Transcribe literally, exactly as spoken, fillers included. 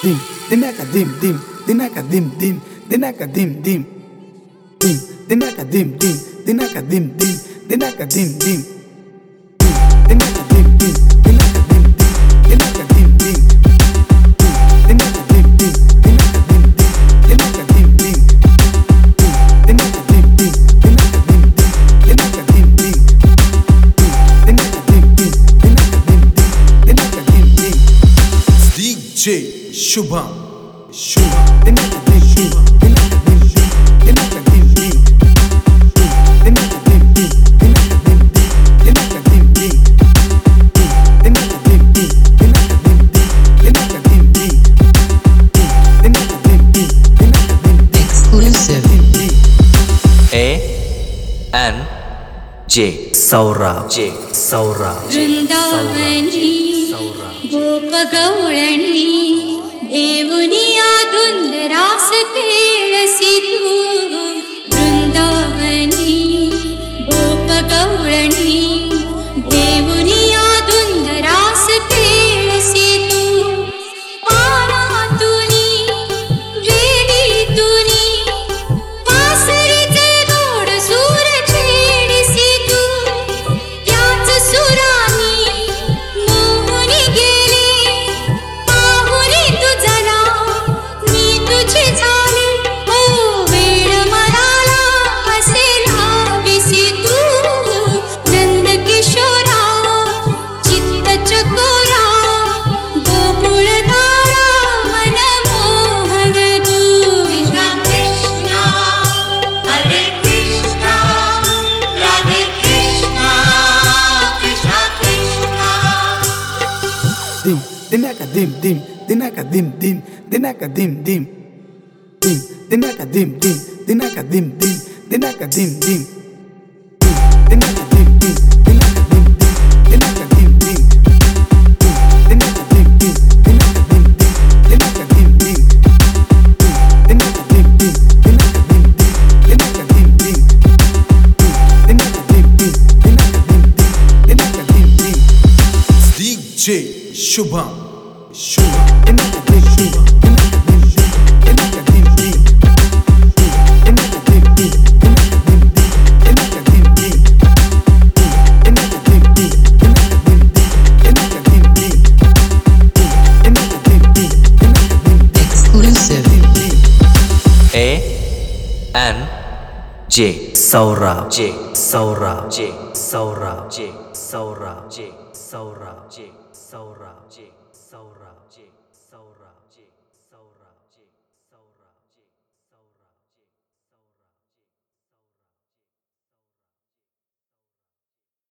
dim, dinaka dim dim, dinaka dim dim, dinaka dim dim, dim, dinaka dim dim, dinaka dim dim, dinaka dim dim, dinaka dim dim, dinaka dim dim, dinaka dim dim, dinaka dim dim, dinaka dim dim, dinaka dim dim, dinaka dim dim, dinaka dim dim, dinaka dim dim, dinaka dim dim, dinaka dim dim, dinaka dim dim. D J Shubham, Shubham, Dinaka dim dim, dinaka dim dim, dinaka dim dim, dinaka dim dim, dinaka dim dim, dinaka dim dim, dinaka dim dim, dinaka dim dim, dinaka dim dim, dinaka dim dim, dinaka dim dim. Exclusive. A N J Saurabh J Saurabh J Vrindavani गोप गौरणी देवनिया धुंद रास खेळसी तू वृंदावनी गोप गौरणी देवनिया धुंद रास खेळसी तू पारातुनी वेडीतुनी वासरीचे गोड सूर छेडसी तू त्याच सुरानी मोहनी गेले पाहुनी तुझा नाव मी तुझी झाले हो वेळ मराला असे लाविसी तू नंद किशोरा चित्त चकोरा गोकुळधारा मन मोहन तू कृष्णा कृष्णा हरे Krishna Radhe Krishna Krishna Krishna Dim, dinaka dim dim, dinaka dim dim, dinaka dim dim, dim, dinaka dim dim, dinaka dim dim, dinaka dim dim, dinaka dim dim, dinaka dim dim, dinaka dim dim, dinaka dim dim, dinaka dim dim, dinaka dim dim, dinaka dim dim, dinaka dim dim, dinaka dim dim, dinaka dim dim, dinaka dim dim, dinaka dim dim. D J Shubham, Shubham, Dinaka dim dim, dinaka dim dim, dinaka dim dim, dinaka dim dim, dinaka dim dim, dinaka dim dim, dinaka dim dim, dinaka dim dim, dinaka dim dim, dinaka dim dim, dinaka dim dim. Exclusive. A N J Saurabh J Saurabh J Saurabh J Saurabh J Saurabh J Saurabh J Saurabh J Saurabh